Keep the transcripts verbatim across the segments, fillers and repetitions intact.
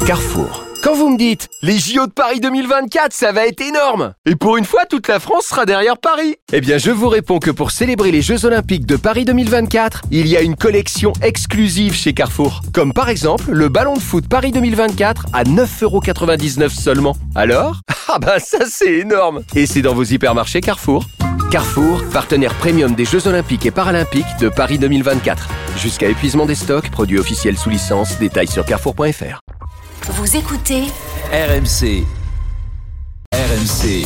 Carrefour. Quand vous me dites « Les J O de Paris deux mille vingt-quatre, ça va être énorme !» Et pour une fois, toute la France sera derrière Paris. Eh bien, je vous réponds que pour célébrer les Jeux Olympiques de Paris deux mille vingt-quatre, il y a une collection exclusive chez Carrefour. Comme par exemple, le ballon de foot Paris deux mille vingt-quatre à neuf euros quatre-vingt-dix-neuf seulement. Alors ? Ah bah ça c'est énorme ! Et c'est dans vos hypermarchés Carrefour. Carrefour, partenaire premium des Jeux Olympiques et Paralympiques de Paris deux mille vingt-quatre. Jusqu'à épuisement des stocks, produits officiels sous licence, détails sur carrefour point f r. Vous écoutez R M C. R M C.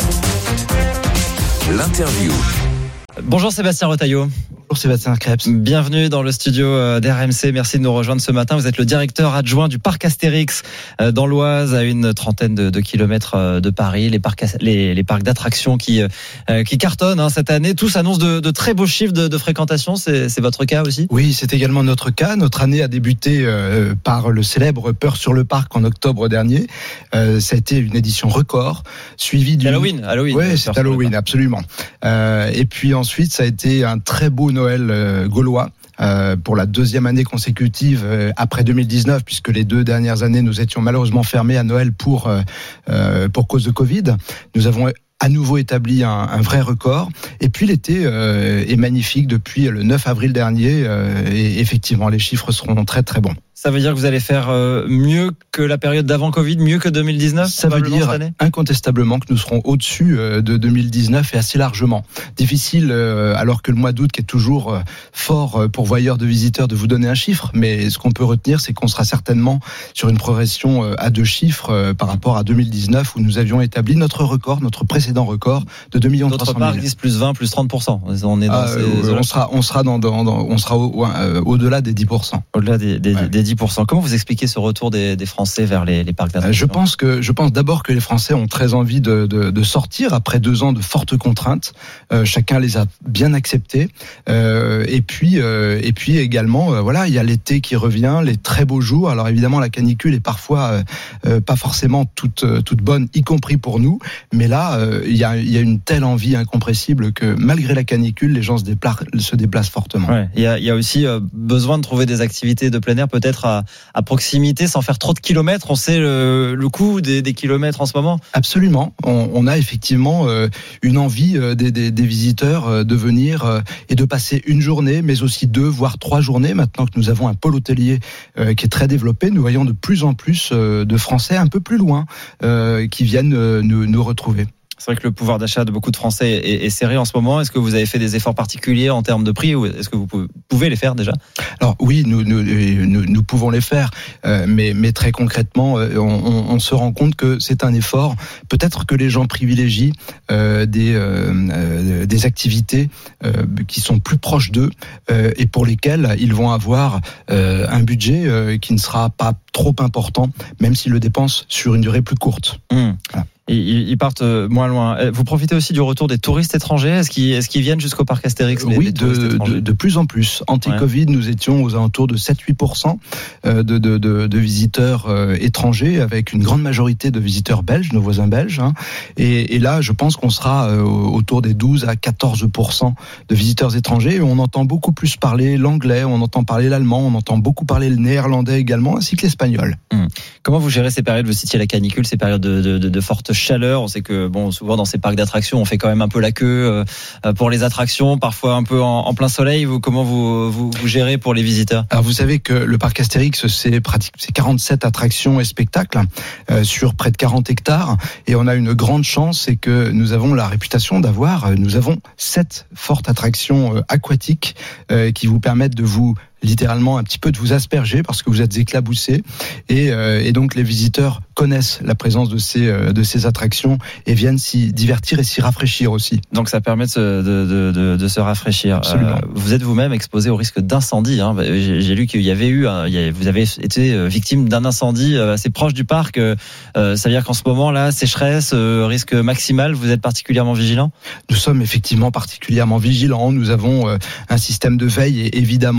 L'interview. Bonjour Sébastien Retailleau. Bonjour Sébastien Krebs. Bienvenue dans le studio d'R M C. Merci de nous rejoindre ce matin. Vous êtes le directeur adjoint du parc Astérix dans l'Oise, à une trentaine de, de kilomètres de Paris. Les parcs, les, les parcs d'attractions qui, qui cartonnent hein, cette année. Tous annoncent de, de très beaux chiffres de, de fréquentation. C'est, c'est votre cas aussi ? Oui, c'est également notre cas. Notre année a débuté euh, par le célèbre Peur sur le parc en octobre dernier. Euh, ça a été une édition record, suivie du Halloween. Halloween. Oui, c'est Halloween, absolument. Euh, et puis ensuite, ça a été un très beau Noël euh, gaulois. Euh, pour la deuxième année consécutive euh, après deux mille dix-neuf, puisque les deux dernières années nous étions malheureusement fermés à Noël pour euh, euh, pour cause de Covid. Nous avons à nouveau établi un, un vrai record. Et puis l'été euh, est magnifique depuis le neuf avril dernier. Euh, et effectivement, les chiffres seront très très bons. Ça veut dire que vous allez faire mieux que la période d'avant Covid, mieux que deux mille dix-neuf ? Ça veut dire incontestablement que nous serons au-dessus de deux mille dix-neuf et assez largement. Difficile, alors que le mois d'août qui est toujours fort pourvoyeur de visiteurs, de vous donner un chiffre. Mais ce qu'on peut retenir, c'est qu'on sera certainement sur une progression à deux chiffres par rapport à deux mille dix-neuf, où nous avions établi notre record, notre précédent record de deux millions trois cent mille. Notre parc vise plus vingt, plus trente pour cent. On est dans ah, ces... on sera, on sera dans, dans, dans on sera au, euh, au-delà des dix pour cent. Au-delà des, des, ouais. des dix pour cent. Comment vous expliquez ce retour des, des Français vers les, les parcs d'attractions ? Je pense que je pense d'abord que les Français ont très envie de, de, de sortir après deux ans de fortes contraintes. Euh, chacun les a bien acceptées. Euh, et puis euh, et puis également euh, voilà, il y a l'été qui revient, les très beaux jours. Alors évidemment la canicule est parfois euh, pas forcément toute toute bonne, y compris pour nous. Mais là euh, il y a il y a une telle envie incompressible que malgré la canicule, les gens se déplacent se déplacent fortement. Ouais, il y a il y a aussi euh, besoin de trouver des activités de plein air peut-être à à proximité sans faire trop de kilomètres. On sait le, le coût des, des kilomètres en ce moment. Absolument. On, on a effectivement euh, une envie euh, des, des, des visiteurs euh, de venir euh, et de passer une journée, mais aussi deux, voire trois journées. Maintenant que nous avons un pôle hôtelier euh, qui est très développé, nous voyons de plus en plus euh, de Français un peu plus loin euh, qui viennent euh, nous, nous retrouver. C'est vrai que le pouvoir d'achat de beaucoup de Français est, est serré en ce moment. Est-ce que vous avez fait des efforts particuliers en termes de prix ou est-ce que vous pouvez les faire déjà ? Alors oui, nous, nous, nous, nous pouvons les faire, euh, mais, mais très concrètement, on, on, on se rend compte que c'est un effort. Peut-être que les gens privilégient euh, des, euh, des activités euh, qui sont plus proches d'eux euh, et pour lesquelles ils vont avoir euh, un budget euh, qui ne sera pas trop important, même s'ils le dépensent sur une durée plus courte. Mmh. Voilà. Ils partent moins loin. Vous profitez aussi du retour des touristes étrangers ? Est-ce qu'ils, est-ce qu'ils viennent jusqu'au parc Astérix ? les, Oui, les de, de, de plus en plus. Anti-Covid, ouais. Nous étions aux alentours de sept à huit pour cent de, de, de, de visiteurs étrangers, avec une grande majorité de visiteurs belges, nos voisins belges. Hein. Et, et là, je pense qu'on sera autour des douze à quatorze pour cent de visiteurs étrangers. Et on entend beaucoup plus parler l'anglais, on entend parler l'allemand, on entend beaucoup parler le néerlandais également, ainsi que l'espagnol. Hum. Comment vous gérez ces périodes ? Vous citiez la canicule, ces périodes de, de, de, de forte chaleur. On sait que bon, souvent dans ces parcs d'attractions, on fait quand même un peu la queue euh, pour les attractions, parfois un peu en, en plein soleil. Vous, comment vous, vous, vous gérez pour les visiteurs ? Alors vous savez que le parc Astérix, c'est pratique, c'est quarante-sept attractions et spectacles euh, sur près de quarante hectares, et on a une grande chance, c'est que nous avons la réputation d'avoir, nous avons sept fortes attractions euh, aquatiques euh, qui vous permettent de vous littéralement un petit peu de vous asperger parce que vous êtes éclaboussés et, euh, et donc les visiteurs connaissent la présence de ces, euh, de ces attractions et viennent s'y divertir et s'y rafraîchir aussi. Donc ça permet de se, de, de, de se rafraîchir. Absolument. Euh, vous êtes vous-même exposé au risque d'incendie. Hein. J'ai, j'ai lu qu'il y avait eu, un, il y avait, vous avez été victime d'un incendie assez proche du parc. Euh, ça veut dire qu'en ce moment là, sécheresse, euh, risque maximal, vous êtes particulièrement vigilant ? Nous sommes effectivement particulièrement vigilants. Nous avons euh, un système de veille évidemment et nous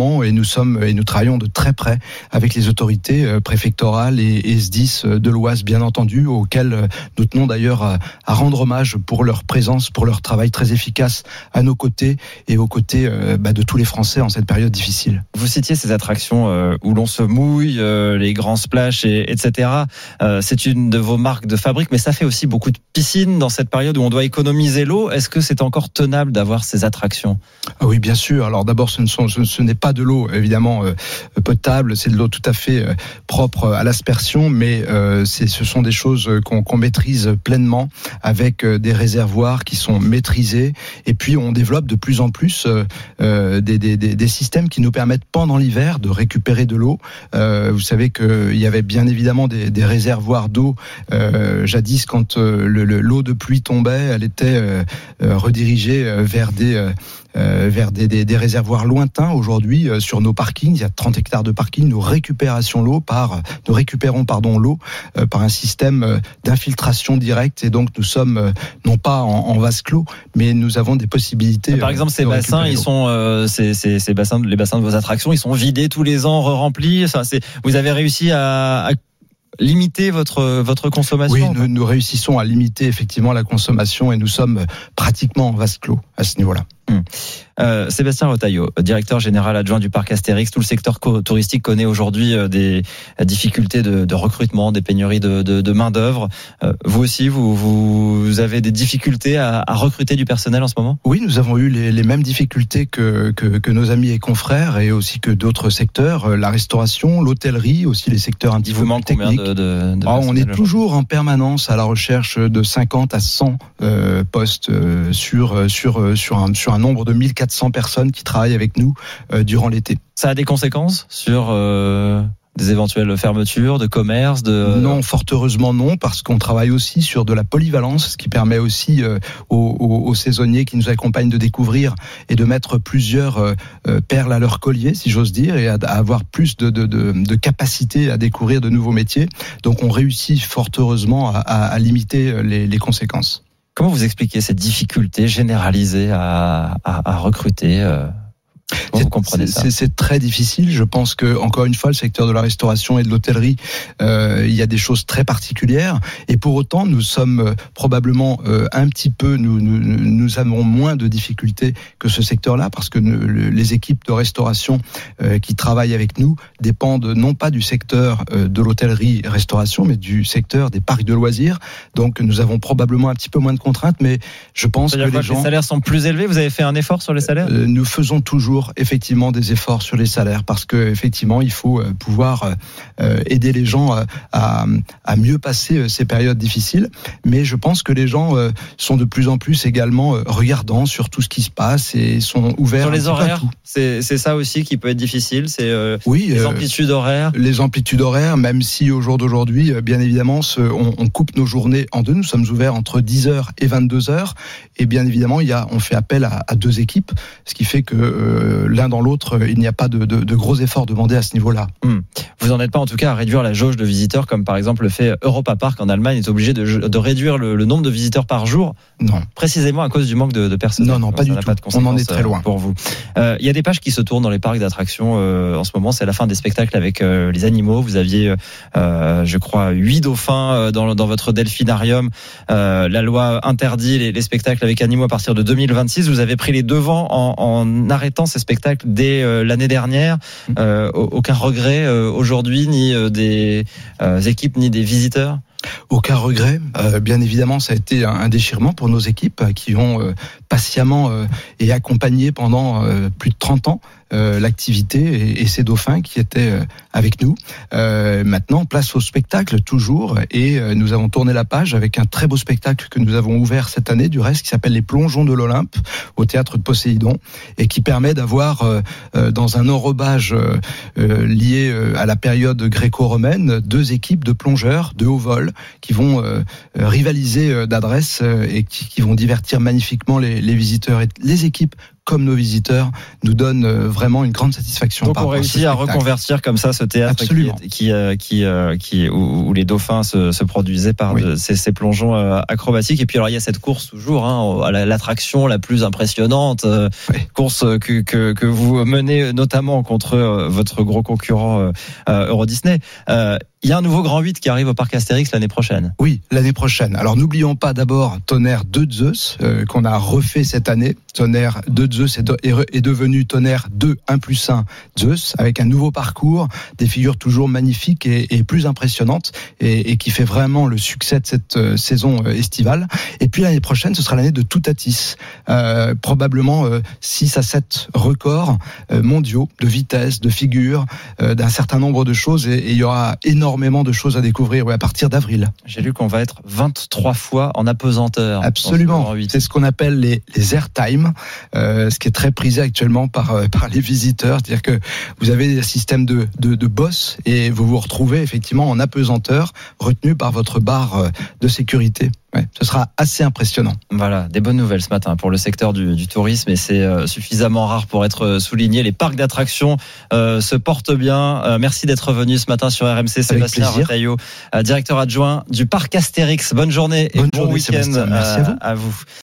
sommes et nous travaillons de très près avec les autorités euh, préfectorales et, et S dix de l'Oise, bien entendu, auxquelles euh, nous tenons d'ailleurs à, à rendre hommage pour leur présence, pour leur travail très efficace à nos côtés et aux côtés euh, bah, de tous les Français en cette période difficile. Vous citiez ces attractions euh, où l'on se mouille, euh, les grands splashes, et, etc. Euh, c'est une de vos marques de fabrique, mais ça fait aussi beaucoup de piscines dans cette période où on doit économiser l'eau. Est-ce que c'est encore tenable d'avoir ces attractions ? Ah oui, bien sûr. Alors d'abord, ce, ne sont, ce, ce n'est pas de l'eau évidemment euh, potable, c'est de l'eau tout à fait euh, propre à l'aspersion, mais euh, c'est, ce sont des choses qu'on, qu'on maîtrise pleinement avec euh, des réservoirs qui sont maîtrisés, et puis on développe de plus en plus euh, euh, des, des, des, des systèmes qui nous permettent pendant l'hiver de récupérer de l'eau. Euh, vous savez qu'il y avait bien évidemment des, des réservoirs d'eau euh, jadis quand euh, le, le, l'eau de pluie tombait, elle était euh, euh, redirigée vers des euh, Euh, vers des, des, des réservoirs lointains. Aujourd'hui, euh, sur nos parkings, il y a trente hectares de parking, nous récupération l'eau par, nous récupérons pardon l'eau euh, par un système euh, d'infiltration directe, et donc nous sommes euh, non pas en, en vase clos, mais nous avons des possibilités. Par exemple, ces bassins, ils sont, euh, ces, ces, ces bassins, les bassins de vos attractions, ils sont vidés tous les ans, re-remplis. Enfin, c'est, vous avez réussi à, à limiter votre votre consommation. Oui, nous, nous réussissons à limiter effectivement la consommation, et nous sommes pratiquement en vase clos à ce niveau-là. Hum. Euh, Sébastien Retailleau, directeur général adjoint du parc Astérix. Tout le secteur touristique connaît aujourd'hui des difficultés de, de recrutement, des pénuries de, de, de main d'œuvre. Euh, vous aussi, vous, vous avez des difficultés à, à recruter du personnel en ce moment ? Oui, nous avons eu les, les mêmes difficultés que, que, que nos amis et confrères, et aussi que d'autres secteurs, la restauration, l'hôtellerie, aussi les secteurs un petit peu plus techniques. Combien de, de, de oh, on est toujours en permanence à la recherche de cinquante à cent euh, postes euh, sur sur sur un sur un nombre de mille quatre cents personnes qui travaillent avec nous euh, durant l'été. Ça a des conséquences sur euh, des éventuelles fermetures de commerces de... Non, fort heureusement non, parce qu'on travaille aussi sur de la polyvalence, ce qui permet aussi euh, aux, aux, aux saisonniers qui nous accompagnent de découvrir et de mettre plusieurs euh, perles à leur collier, si j'ose dire, et à, à avoir plus de, de, de, de capacité à découvrir de nouveaux métiers. Donc on réussit fort heureusement à, à, à limiter les, les conséquences. Comment vous expliquez cette difficulté généralisée à, à, à recruter euh, Comment vous comprenez ça ? c'est, c'est très difficile. Je pense que, encore une fois, le secteur de la restauration et de l'hôtellerie, euh, il y a des choses très particulières. Et pour autant, nous sommes probablement euh, un petit peu, nous, nous, nous avons moins de difficultés que ce secteur-là, parce que nous, les équipes de restauration euh, qui travaillent avec nous dépendent non pas du secteur euh, de l'hôtellerie-restauration, mais du secteur des parcs de loisirs. Donc, nous avons probablement un petit peu moins de contraintes, mais je pense C'est-à-dire que quoi, les gens... les salaires sont plus élevés. Vous avez fait un effort sur les salaires ? euh, Nous faisons toujours effectivement des efforts sur les salaires, parce que effectivement il faut pouvoir euh, aider les gens à, à mieux passer ces périodes difficiles, mais je pense que les gens euh, sont de plus en plus également regardants sur tout ce qui se passe et sont ouverts sur les un horaires. tout. C'est, c'est ça aussi qui peut être difficile, c'est euh, oui, les euh, amplitudes horaires. Les amplitudes horaires, même si au jour d'aujourd'hui, bien évidemment, ce, on, on coupe nos journées en deux. Nous sommes ouverts entre dix heures et vingt-deux heures, et bien évidemment, il y a, on fait appel à, à deux équipes, ce qui fait que euh, l'un dans l'autre, il n'y a pas de, de, de gros efforts demandés à ce niveau-là. Hum. Vous n'en êtes pas en tout cas à réduire la jauge de visiteurs, comme par exemple le fait Europa Park en Allemagne est obligé de, de réduire le, le nombre de visiteurs par jour. Non. Précisément à cause du manque de, de personnel. Non, non, pas ça du n'a tout. Pas de on en est très loin. Pour vous. Euh, il y a des pages qui se tournent dans les parcs d'attractions euh, en ce moment. C'est la fin des spectacles avec euh, les animaux. Vous aviez, euh, je crois, huit dauphins dans, dans votre delphinarium. Euh, la loi interdit les, les spectacles avec animaux à partir de deux mille vingt-six. Vous avez pris les devants en, en arrêtant ces spectacles dès euh, l'année dernière. Euh, aucun regret euh, aujourd'hui, ni euh, des euh, équipes, ni des visiteurs ? Aucun regret. Euh, bien évidemment, ça a été un, un déchirement pour nos équipes euh, qui ont euh, patiemment euh, et accompagné pendant euh, plus de trente ans euh, l'activité et, et ces dauphins qui étaient euh, avec nous. Euh, maintenant, place au spectacle toujours, et euh, nous avons tourné la page avec un très beau spectacle que nous avons ouvert cette année, du reste, qui s'appelle Les Plongeons de l'Olympe au théâtre de Poséidon, et qui permet d'avoir euh, euh, dans un enrobage euh, euh, lié euh, à la période gréco-romaine deux équipes de plongeurs de haut vol qui vont euh, rivaliser euh, d'adresse euh, et qui, qui vont divertir magnifiquement les, les visiteurs. Et les équipes comme nos visiteurs nous donnent vraiment une grande satisfaction. Donc on réussit à reconvertir comme ça ce théâtre Absolument. qui, qui, qui, qui où, où les dauphins se, se produisaient par oui. de, ces, ces plongeons acrobatiques. Et puis alors il y a cette course toujours, hein, à l'attraction la plus impressionnante, oui. course que, que, que vous menez notamment contre votre gros concurrent euh, Euro Disney. Euh, Il y a un nouveau Grand huit qui arrive au parc Astérix l'année prochaine. Oui, l'année prochaine. Alors n'oublions pas d'abord Tonnerre deux de Zeus, euh, qu'on a refait cette année. Tonnerre deux de Zeus est, de, est devenu Tonnerre deux un plus un Zeus, avec un nouveau parcours, des figures toujours magnifiques et, et plus impressionnantes, et, et qui fait vraiment le succès de cette euh, saison euh, estivale. Et puis l'année prochaine, ce sera l'année de Toutatis. Euh, probablement euh, six à sept records euh, mondiaux de vitesse, de figures, euh, d'un certain nombre de choses, et, et il y aura énormément énormément de choses à découvrir ouais, à partir d'avril. J'ai lu qu'on va être vingt-trois fois en apesanteur. Absolument. C'est ce qu'on appelle les, les airtime, euh, ce qui est très prisé actuellement par, euh, par les visiteurs. C'est-à-dire que vous avez des systèmes de, de, de boss et vous vous retrouvez effectivement en apesanteur, retenu par votre barre de sécurité. Ouais, ce sera assez impressionnant. Voilà, des bonnes nouvelles ce matin pour le secteur du, du tourisme, et c'est euh, suffisamment rare pour être souligné. Les parcs d'attractions euh, se portent bien. Euh, merci d'être venu ce matin sur R M C, Sébastien Retailleau, euh, directeur adjoint du parc Astérix. Bonne journée et Bonne bon journée, week-end Merci à vous. à vous.